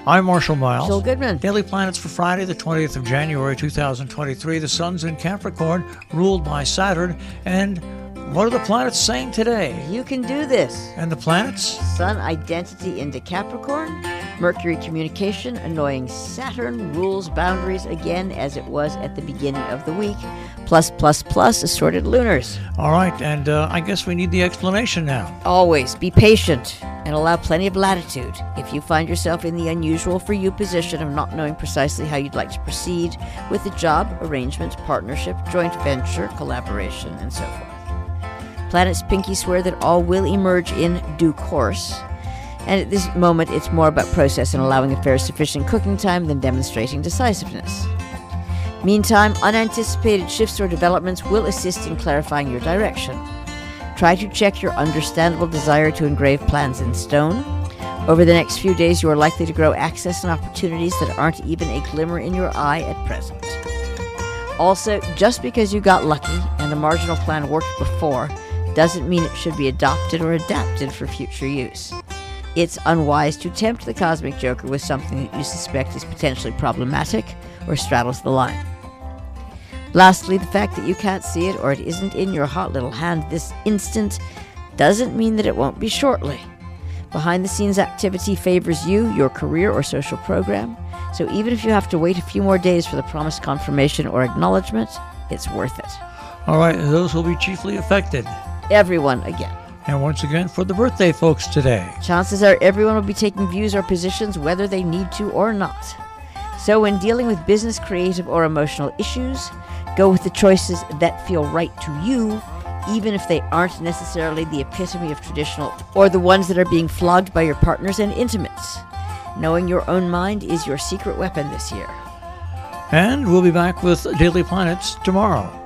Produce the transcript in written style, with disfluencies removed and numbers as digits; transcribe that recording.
I'm Marshall Miles. Joel Goodman. Daily Planets for Friday, the 20th of January, 2023. The sun's in Capricorn, ruled by Saturn. And what are the planets saying today? You can do this. And the planets? Sun identity into Capricorn. Mercury communication, annoying Saturn, rules boundaries again as it was at the beginning of the week. Plus, assorted lunars. All right, and I guess we need the explanation now. Always be patient and allow plenty of latitude. If you find yourself in the unusual for you position of not knowing precisely how you'd like to proceed with a job, arrangement, partnership, joint venture, collaboration, and so forth. Planets pinky swear that all will emerge in due course. And at this moment, it's more about process and allowing affairs sufficient cooking time than demonstrating decisiveness. Meantime, unanticipated shifts or developments will assist in clarifying your direction. Try to check your understandable desire to engrave plans in stone. Over the next few days, you are likely to grow access and opportunities that aren't even a glimmer in your eye at present. Also, just because you got lucky and a marginal plan worked before doesn't mean it should be adopted or adapted for future use. It's unwise to tempt the cosmic joker with something that you suspect is potentially problematic or straddles the line. Lastly, the fact that you can't see it or it isn't in your hot little hand this instant doesn't mean that it won't be shortly. Behind-the-scenes activity favors you, your career, or social program, so even if you have to wait a few more days for the promised confirmation or acknowledgement, it's worth it. All right, those will be chiefly affected. Everyone again. And once again, for the birthday folks today. Chances are everyone will be taking views or positions whether they need to or not. So when dealing with business, creative, or emotional issues, go with the choices that feel right to you, even if they aren't necessarily the epitome of traditional or the ones that are being flogged by your partners and intimates. Knowing your own mind is your secret weapon this year. And we'll be back with Daily Planets tomorrow.